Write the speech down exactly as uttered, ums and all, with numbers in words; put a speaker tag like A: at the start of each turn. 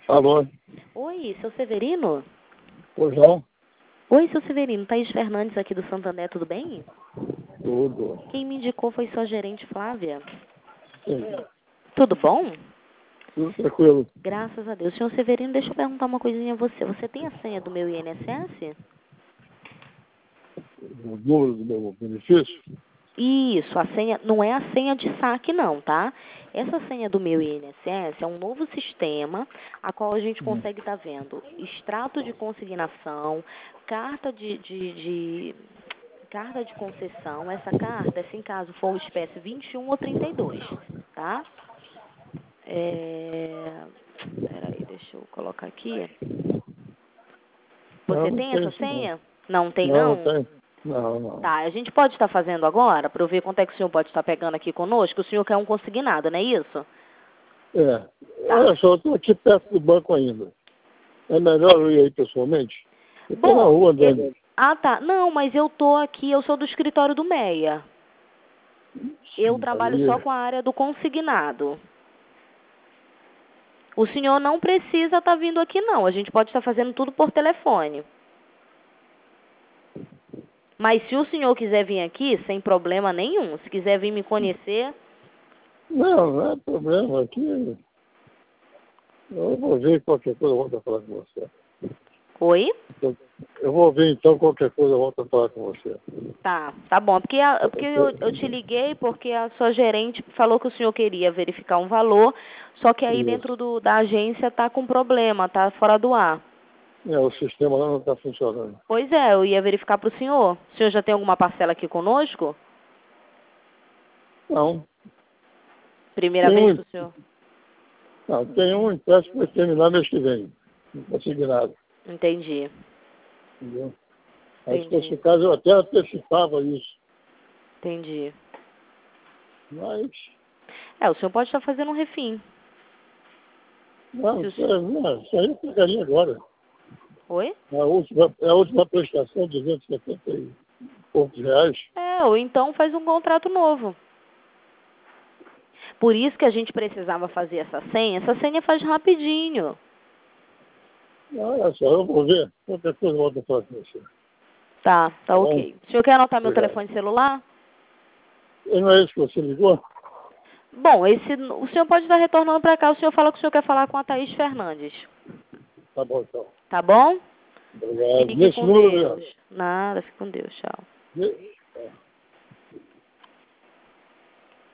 A: Alô?
B: Oi, seu Severino?
A: Pois não?
B: Oi, seu Severino. Thaís Fernandes aqui do Santander, tudo bem?
A: Tudo.
B: Quem me indicou foi sua gerente Flávia.
A: Sim.
B: Tudo bom?
A: Tudo tranquilo.
B: Graças a Deus. Senhor Severino, deixa eu perguntar uma coisinha a você. Você tem a senha do meu I N S S?
A: O número do meu benefício?
B: Isso, a senha não é a senha de saque não, tá? Essa senha do meu I N S S é um novo sistema a qual a gente
A: Hum.
B: consegue estar vendo extrato de consignação, carta de, de, de carta de concessão. Essa carta, se em caso for o espécie vinte e um ou trinta e dois, tá? É... Peraí, deixa eu colocar aqui.
A: Não,
B: Você
A: não
B: tem
A: tem
B: essa
A: isso não.
B: senha? Não tem
A: Não, não
B: não?
A: tem. Não, não.
B: Tá, a gente pode estar fazendo agora, para eu ver quanto é que o senhor pode estar pegando aqui conosco. O senhor quer um consignado, não é isso?
A: É.
B: Tá.
A: Olha só, eu estou aqui perto do banco ainda. É melhor eu ir aí pessoalmente? Eu estou na
B: Bom,
A: rua
B: eu...
A: andando.
B: ah tá, não, mas eu tô aqui, eu sou do escritório do Meia. Eu trabalho só
A: Aí,
B: com a área do consignado. O senhor não precisa estar vindo aqui não, a gente pode estar fazendo tudo por telefone. Mas se o senhor quiser vir aqui, sem problema nenhum, se quiser vir me conhecer...
A: não, não é problema. Aqui eu vou ver qualquer coisa, eu volto a falar com você.
B: Oi?
A: Eu, eu vou ver então qualquer coisa, eu volto a falar com você.
B: Tá, tá bom. Porque, a, porque eu, eu te liguei porque a sua gerente falou que o senhor queria verificar um valor, só que aí
A: Isso.
B: dentro do, da agência tá com problema, tá fora do ar.
A: É, o sistema lá não está funcionando.
B: Pois é, eu ia verificar para o senhor. O senhor já tem alguma parcela aqui conosco?
A: Não.
B: Primeira
A: Tem
B: vez
A: um,
B: que o senhor...
A: não, tem um empréstimo que vai terminar mês que vem. Não consegui nada.
B: Entendi,
A: Entendeu? Aí, se fosse
B: entendi,
A: o caso, eu até antecipava isso.
B: entendi.
A: Mas,
B: É, o senhor pode estar fazendo um refim.
A: não,
B: Se o
A: isso,
B: senhor...
A: é- não, isso aí eu pegaria agora.
B: Oi?
A: É a última, é a última prestação, duzentos e setenta e poucos reais.
B: É, ou então faz um contrato novo. Por isso que a gente precisava fazer essa senha. Essa senha faz rapidinho.
A: Não, olha só, eu vou ver. Qualquer coisa eu volto a falar com você.
B: Tá, tá
A: Tá bom?
B: ok. O senhor quer anotar meu
A: Obrigado.
B: telefone celular?
A: E não é isso que você ligou?
B: Bom, esse, o senhor pode estar retornando para cá. O senhor fala que o senhor quer falar com a Thaís Fernandes.
A: Tá bom, então.
B: Tá bom?
A: Obrigado.
B: Fique
A: Nesse
B: com
A: número mesmo.
B: Deus. Nada, fique com Deus. Tchau.
A: Ne-